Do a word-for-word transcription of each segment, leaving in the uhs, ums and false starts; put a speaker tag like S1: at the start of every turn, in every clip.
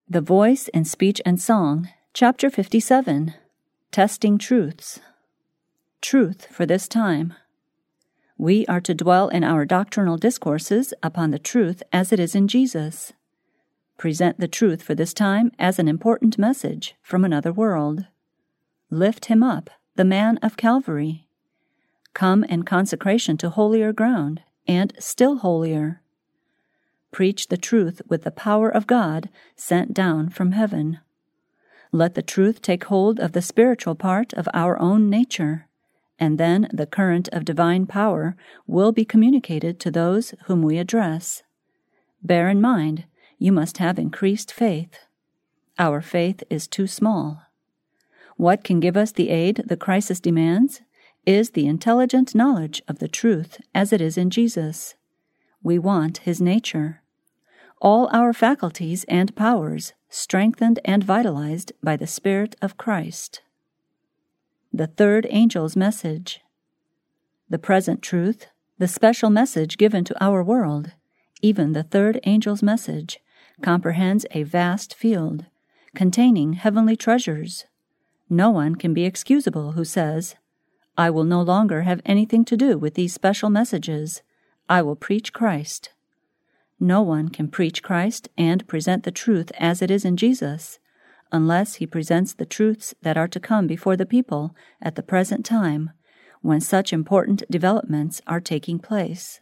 S1: The Voice in Speech and Song, Chapter fifty-seven, Testing Truths. Truth for this time. We are to dwell in our doctrinal discourses upon the truth as it is in Jesus. Present the truth for this time as an important message from another world. Lift him up, the man of Calvary. Come in consecration to holier ground, and still holier. Preach the truth with the power of God sent down from heaven. Let the truth take hold of the spiritual part of our own nature, and then the current of divine power will be communicated to those whom we address. Bear in mind, you must have increased faith. Our faith is too small. What can give us the aid the crisis demands is the intelligent knowledge of the truth as it is in Jesus. We want his nature. All our faculties and powers strengthened and vitalized by the Spirit of Christ. The third angel's message. The present truth, the special message given to our world, even the third angel's message, comprehends a vast field, containing heavenly treasures. No one can be excusable who says, "I will no longer have anything to do with these special messages. I will preach Christ." No one can preach Christ and present the truth as it is in Jesus, unless he presents the truths that are to come before the people at the present time, when such important developments are taking place.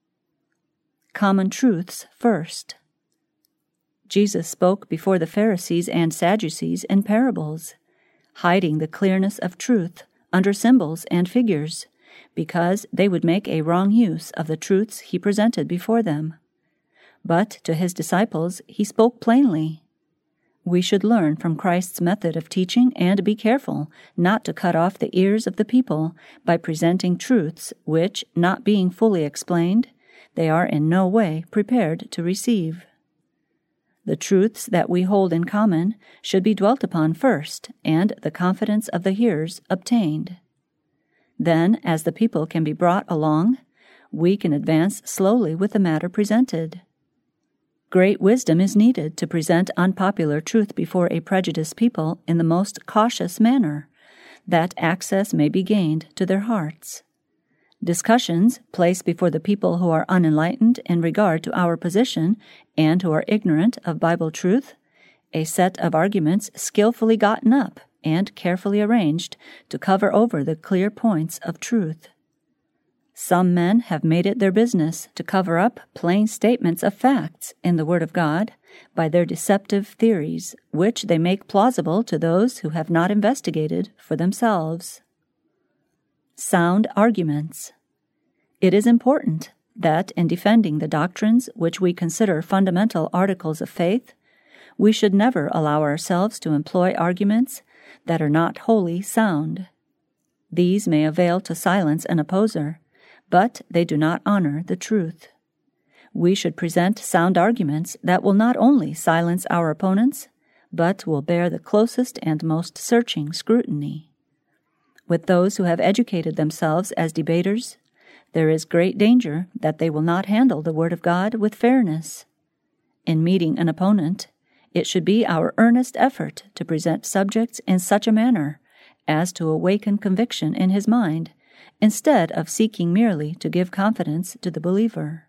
S1: Common truths first. Jesus spoke before the Pharisees and Sadducees in parables, hiding the clearness of truth under symbols and figures, because they would make a wrong use of the truths he presented before them. But to his disciples he spoke plainly. We should learn from Christ's method of teaching and be careful not to cut off the ears of the people by presenting truths which, not being fully explained, they are in no way prepared to receive. The truths that we hold in common should be dwelt upon first, and the confidence of the hearers obtained. Then, as the people can be brought along, we can advance slowly with the matter presented. Great wisdom is needed to present unpopular truth before a prejudiced people in the most cautious manner, that access may be gained to their hearts. Discussions placed before the people who are unenlightened in regard to our position and who are ignorant of Bible truth, a set of arguments skillfully gotten up and carefully arranged to cover over the clear points of truth. Some men have made it their business to cover up plain statements of facts in the Word of God by their deceptive theories, which they make plausible to those who have not investigated for themselves. Sound arguments. It is important that in defending the doctrines which we consider fundamental articles of faith, we should never allow ourselves to employ arguments that are not wholly sound. These may avail to silence an opposer, but they do not honor the truth. We should present sound arguments that will not only silence our opponents, but will bear the closest and most searching scrutiny. With those who have educated themselves as debaters, there is great danger that they will not handle the Word of God with fairness. In meeting an opponent, it should be our earnest effort to present subjects in such a manner as to awaken conviction in his mind, instead of seeking merely to give confidence to the believer.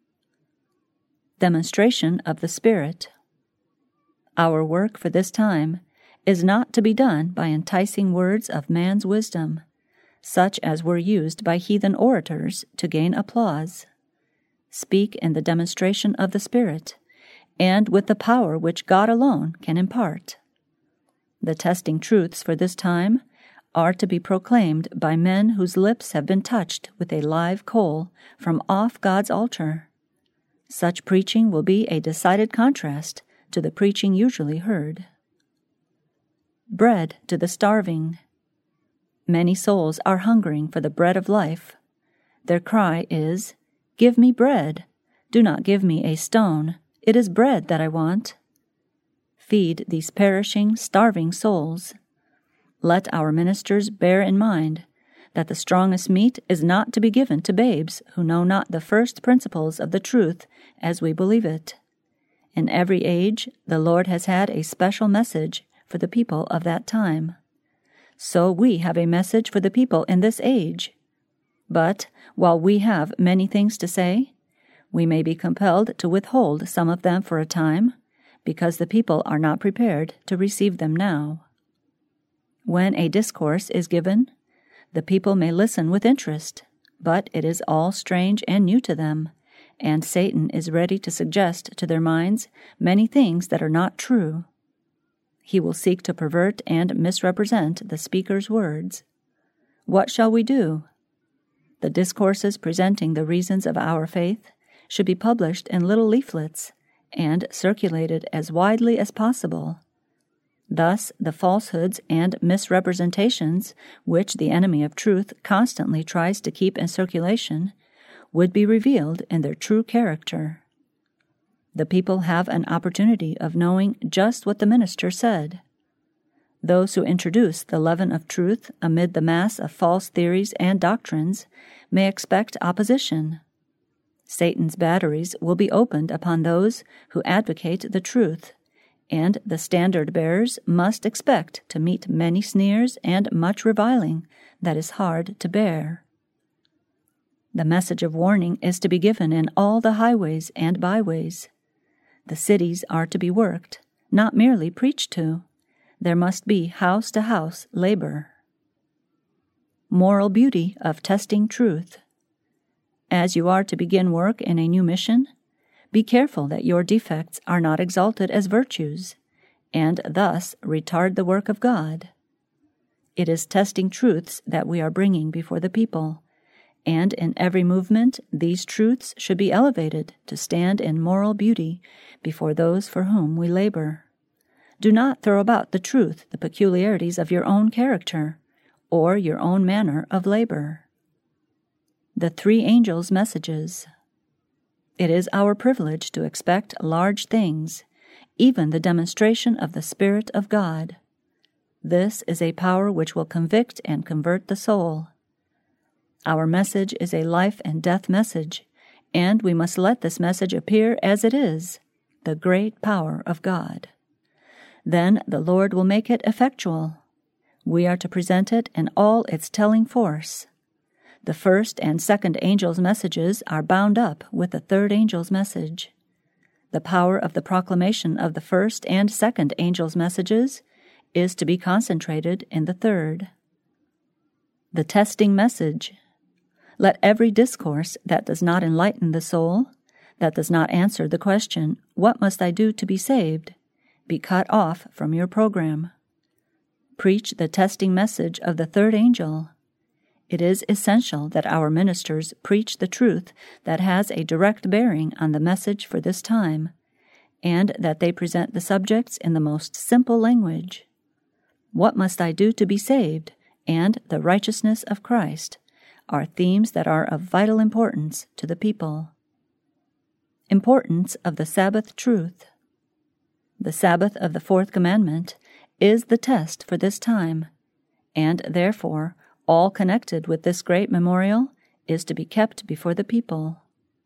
S1: Demonstration of the Spirit. Our work for this time is not to be done by enticing words of man's wisdom, such as were used by heathen orators to gain applause. Speak in the demonstration of the Spirit, and with the power which God alone can impart. The testing truths for this time are to be proclaimed by men whose lips have been touched with a live coal from off God's altar. Such preaching will be a decided contrast to the preaching usually heard. Bread to the starving. Many souls are hungering for the bread of life. Their cry is, "Give me bread. Do not give me a stone. It is bread that I want." Feed these perishing, starving souls. Let our ministers bear in mind that the strongest meat is not to be given to babes who know not the first principles of the truth as we believe it. In every age, the Lord has had a special message for the people of that time. So we have a message for the people in this age. But while we have many things to say, we may be compelled to withhold some of them for a time, because the people are not prepared to receive them now. When a discourse is given, the people may listen with interest, but it is all strange and new to them, and Satan is ready to suggest to their minds many things that are not true. He will seek to pervert and misrepresent the speaker's words. What shall we do? The discourses presenting the reasons of our faith should be published in little leaflets and circulated as widely as possible. Thus, the falsehoods and misrepresentations which the enemy of truth constantly tries to keep in circulation would be revealed in their true character. The people have an opportunity of knowing just what the minister said. Those who introduce the leaven of truth amid the mass of false theories and doctrines may expect opposition. Satan's batteries will be opened upon those who advocate the truth, and the standard-bearers must expect to meet many sneers and much reviling that is hard to bear. The message of warning is to be given in all the highways and byways. The cities are to be worked, not merely preached to. There must be house-to-house labor. Moral beauty of testing truth. As you are to begin work in a new mission, be careful that your defects are not exalted as virtues, and thus retard the work of God. It is testing truths that we are bringing before the people, and in every movement these truths should be elevated to stand in moral beauty before those for whom we labor. Do not throw about the truth the peculiarities of your own character or your own manner of labor. The three angels' messages. It is our privilege to expect large things, even the demonstration of the Spirit of God. This is a power which will convict and convert the soul. Our message is a life and death message, and we must let this message appear as it is, the great power of God. Then the Lord will make it effectual. We are to present it in all its telling force. The first and second angel's messages are bound up with the third angel's message. The power of the proclamation of the first and second angel's messages is to be concentrated in the third. The testing message. Let every discourse that does not enlighten the soul, that does not answer the question, "What must I do to be saved?" be cut off from your program. Preach the testing message of the third angel. It is essential that our ministers preach the truth that has a direct bearing on the message for this time, and that they present the subjects in the most simple language. What must I do to be saved? And the righteousness of Christ are themes that are of vital importance to the people. Importance of the Sabbath truth. The Sabbath of the fourth commandment is the test for this time, and therefore all connected with this great memorial is to be kept before the people.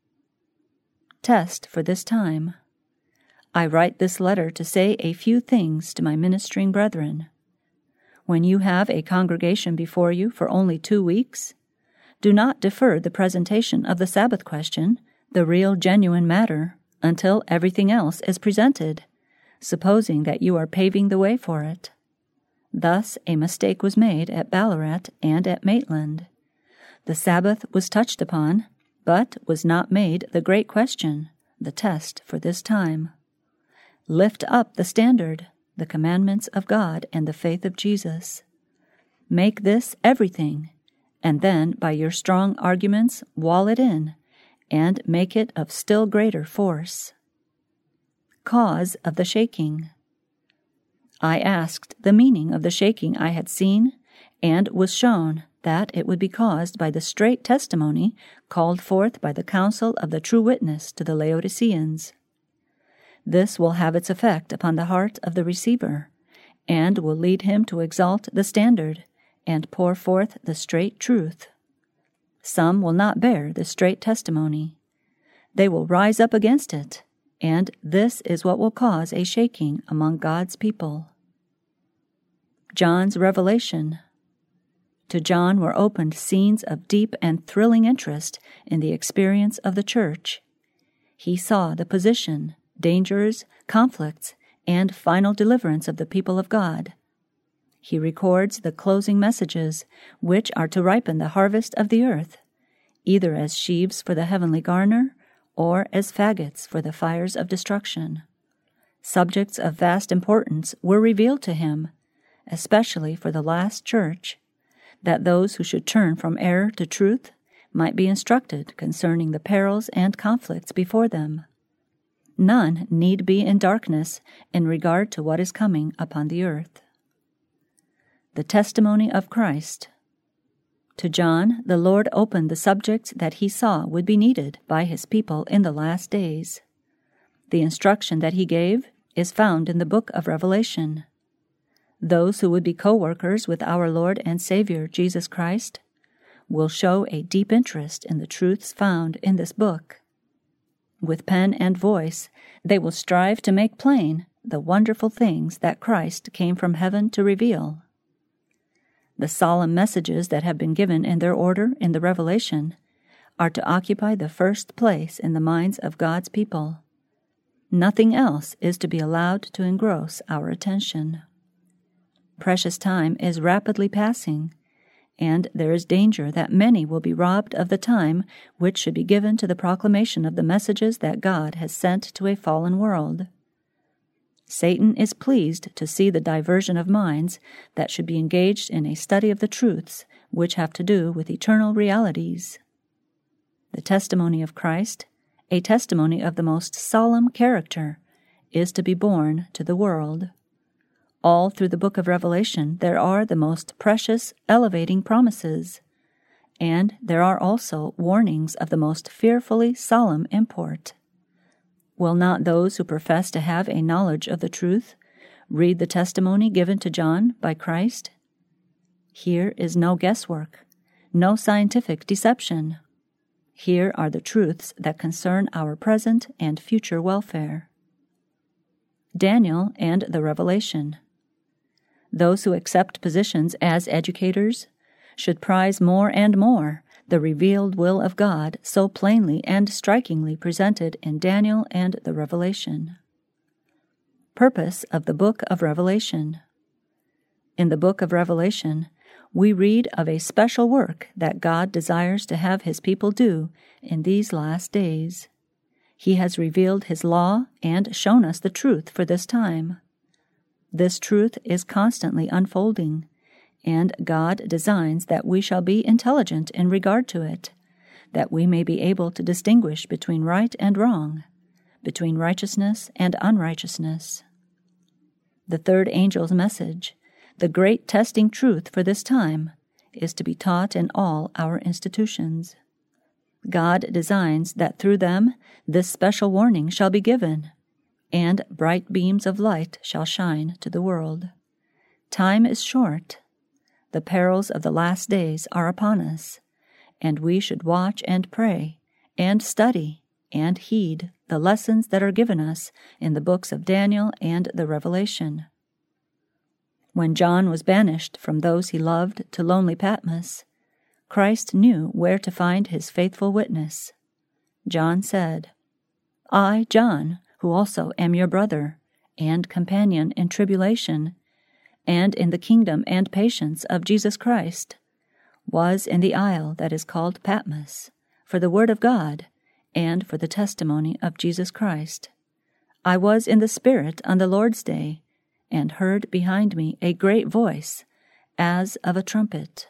S1: Test for this time. I write this letter to say a few things to my ministering brethren. When you have a congregation before you for only two weeks, do not defer the presentation of the Sabbath question, the real genuine matter, until everything else is presented, supposing that you are paving the way for it. Thus a mistake was made at Ballarat and at Maitland. The Sabbath was touched upon, but was not made the great question, the test for this time. Lift up the standard, the commandments of God and the faith of Jesus. Make this everything, and then by your strong arguments wall it in, and make it of still greater force. Cause of the shaking. I asked the meaning of the shaking I had seen, and was shown that it would be caused by the straight testimony called forth by the counsel of the true witness to the Laodiceans. This will have its effect upon the heart of the receiver, and will lead him to exalt the standard, and pour forth the straight truth. Some will not bear the straight testimony. They will rise up against it, and this is what will cause a shaking among God's people. John's revelation. To John were opened scenes of deep and thrilling interest in the experience of the church. He saw the position, dangers, conflicts, and final deliverance of the people of God. He records the closing messages which are to ripen the harvest of the earth, either as sheaves for the heavenly garner or as faggots for the fires of destruction. Subjects of vast importance were revealed to him, especially for the last church, that those who should turn from error to truth might be instructed concerning the perils and conflicts before them. None need be in darkness in regard to what is coming upon the earth. The testimony of Christ. To John, the Lord opened the subjects that he saw would be needed by his people in the last days. The instruction that he gave is found in the book of Revelation. Those who would be co-workers with our Lord and Savior Jesus Christ will show a deep interest in the truths found in this book. With pen and voice, they will strive to make plain the wonderful things that Christ came from heaven to reveal. The solemn messages that have been given in their order in the Revelation are to occupy the first place in the minds of God's people. Nothing else is to be allowed to engross our attention. Precious time is rapidly passing, and there is danger that many will be robbed of the time which should be given to the proclamation of the messages that God has sent to a fallen world. Satan is pleased to see the diversion of minds that should be engaged in a study of the truths which have to do with eternal realities. The testimony of Christ, a testimony of the most solemn character, is to be borne to the world. All through the book of Revelation there are the most precious, elevating promises, and there are also warnings of the most fearfully solemn import. Will not those who profess to have a knowledge of the truth read the testimony given to John by Christ? Here is no guesswork, no scientific deception. Here are the truths that concern our present and future welfare. Daniel and the Revelation. Those who accept positions as educators should prize more and more the revealed will of God so plainly and strikingly presented in Daniel and the Revelation. Purpose of the Book of Revelation. In the Book of Revelation, we read of a special work that God desires to have His people do in these last days. He has revealed His law and shown us the truth for this time. This truth is constantly unfolding, and God designs that we shall be intelligent in regard to it, that we may be able to distinguish between right and wrong, between righteousness and unrighteousness. The third angel's message, the great testing truth for this time, is to be taught in all our institutions. God designs that through them this special warning shall be given, and bright beams of light shall shine to the world. Time is short. The perils of the last days are upon us, and we should watch and pray, and study, and heed the lessons that are given us in the books of Daniel and the Revelation. When John was banished from those he loved to lonely Patmos, Christ knew where to find his faithful witness. John said, "I, John, who also am your brother, and companion in tribulation, and in the kingdom and patience of Jesus Christ, was in the isle that is called Patmos, for the word of God, and for the testimony of Jesus Christ. I was in the Spirit on the Lord's day, and heard behind me a great voice, as of a trumpet."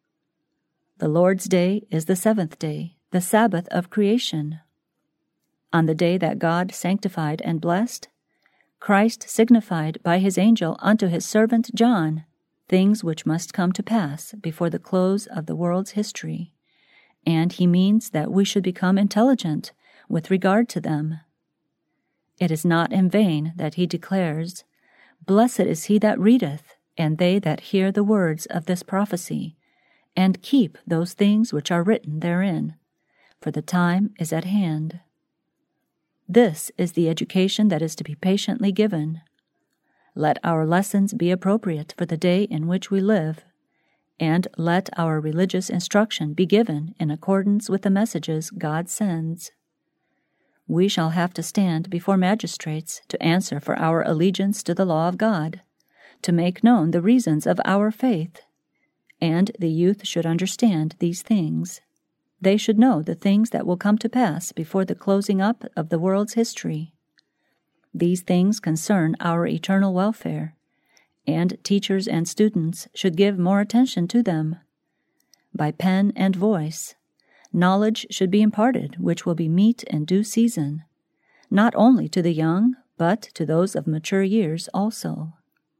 S1: The Lord's day is the seventh day, the Sabbath of creation. On the day that God sanctified and blessed, Christ signified by his angel unto his servant John things which must come to pass before the close of the world's history, and he means that we should become intelligent with regard to them. It is not in vain that he declares, "Blessed is he that readeth, and they that hear the words of this prophecy, and keep those things which are written therein, for the time is at hand." This is the education that is to be patiently given. Let our lessons be appropriate for the day in which we live, and let our religious instruction be given in accordance with the messages God sends. We shall have to stand before magistrates to answer for our allegiance to the law of God, to make known the reasons of our faith, and the youth should understand these things. They should know the things that will come to pass before the closing up of the world's history. These things concern our eternal welfare, and teachers and students should give more attention to them. By pen and voice, knowledge should be imparted which will be meet in due season, not only to the young, but to those of mature years also.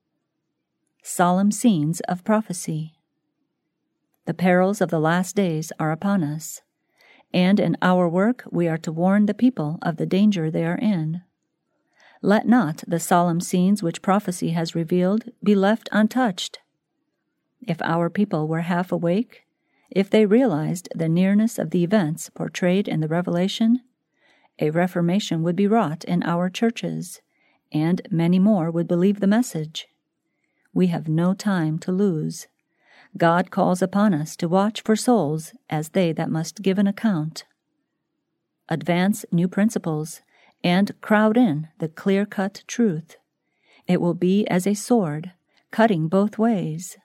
S1: Solemn scenes of prophecy. The perils of the last days are upon us, and in our work we are to warn the people of the danger they are in. Let not the solemn scenes which prophecy has revealed be left untouched. If our people were half awake, if they realized the nearness of the events portrayed in the Revelation, a reformation would be wrought in our churches, and many more would believe the message. We have no time to lose. God calls upon us to watch for souls as they that must give an account. Advance new principles, and crowd in the clear-cut truth. It will be as a sword, cutting both ways.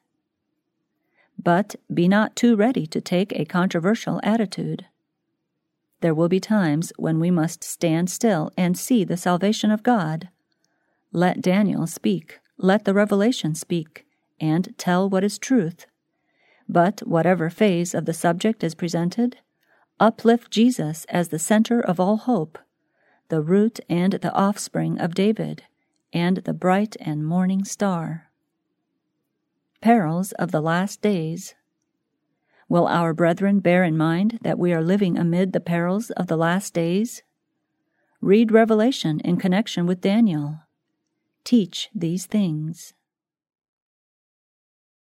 S1: But be not too ready to take a controversial attitude. There will be times when we must stand still and see the salvation of God. Let Daniel speak, let the Revelation speak, and tell what is truth. But whatever phase of the subject is presented, uplift Jesus as the center of all hope, the root and the offspring of David, and the bright and morning star. Perils of the last days. Will our brethren bear in mind that we are living amid the perils of the last days? Read Revelation in connection with Daniel. Teach these things.